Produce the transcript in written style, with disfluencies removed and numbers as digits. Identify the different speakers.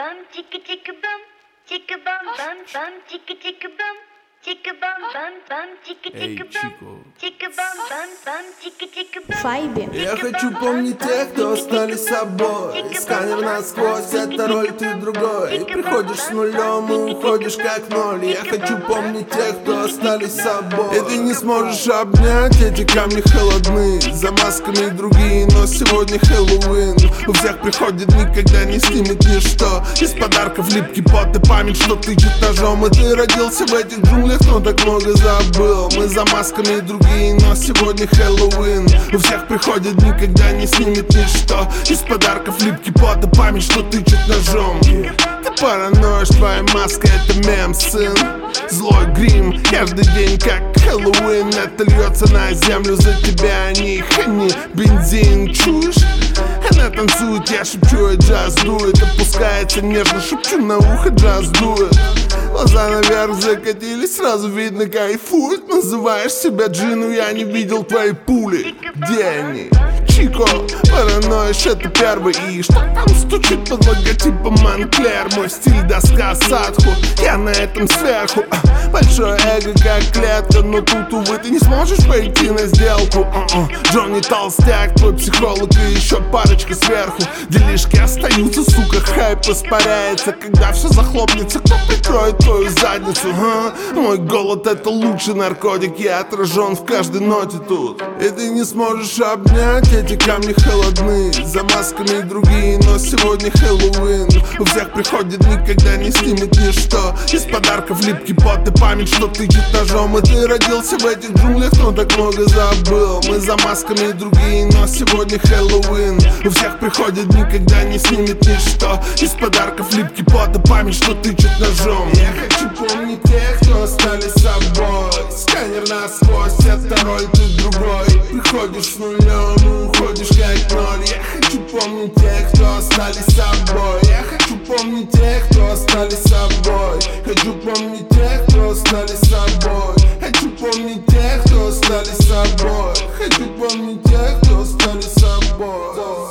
Speaker 1: bum, chicka chicka bum, chicka bum bum bum, chicka chicka bum, chicka bum bum bum, chicka chicka bum, chicka bum bum bum, chicka chicka bum.
Speaker 2: Файби.
Speaker 3: Я хочу помнить тех, кто остались собой. Сканер насквозь, это роль, ты другой. Приходишь с нулем и уходишь как ноль. Я хочу помнить тех, кто остались собой. И ты не сможешь обнять, эти камни холодны. За масками другие, но сегодня Хэллоуин. У всех приходит, никогда не снимет ничто. Из подарков липкий пот и память, что тычет ножом. И ты родился в этих джунглях, но так много забыл. Мы за масками другие, но сегодня Хэллоуин. У всех приходит, никогда не снимет ничто. Из подарков липкий пот и память, что тычет ножом. Ты параноишь, твоя маска это мем, сын. Злой грим, каждый день как Хэллоуин. Это льется на землю за тебя, а не хани, бензин, чушь. Она танцует, я шепчу, и джаз дует. Опускается нежно, шепчу на ухо, джаз дует. Глаза наверх закатились, сразу видно, кайфует. Называешь себя Джину, я не видел твои пули. Где они? Чико, параноишь, это первый. И что там стучит под логотипом Монклер? Мой стиль доска садху, я на этом сверху. Большое эго как клетка, но тут, увы, ты не сможешь пойти на сделку. Джонни Толстяк, твой психолог и еще парочка сверху. Делишки остаются, сука, хайп испаряется. Когда все захлопнется, кто прикроет твою задницу? Мой голод это лучший наркотик, я отражен в каждой ноте тут. И ты не сможешь обнять, эти камни холодны. За масками другие, но сегодня Хэллоуин. У всех приходит, никогда не снимет ничто. Из подарков липкий пот и память, что тычет ножом. И ты родился в этих джунглях, но так много забыл. Мы за масками другие, но сегодня Хэллоуин. У всех приходит, никогда не снимет ничто. Из подарков липкий пот и память, что тычет ножом. Я хочу помнить тех, кто остались собой. Сканер насквозь, это роль, ты другой. Приходишь с нулем и уходишь как ноль. Я хочу помнить тех, кто остались собой. Я хочу помнить тех, кто остались собой. Хочу помнить тех, кто остались собой. Хочу помнить тех, кто остались собой. Хочу помнить тех, кто остались собой.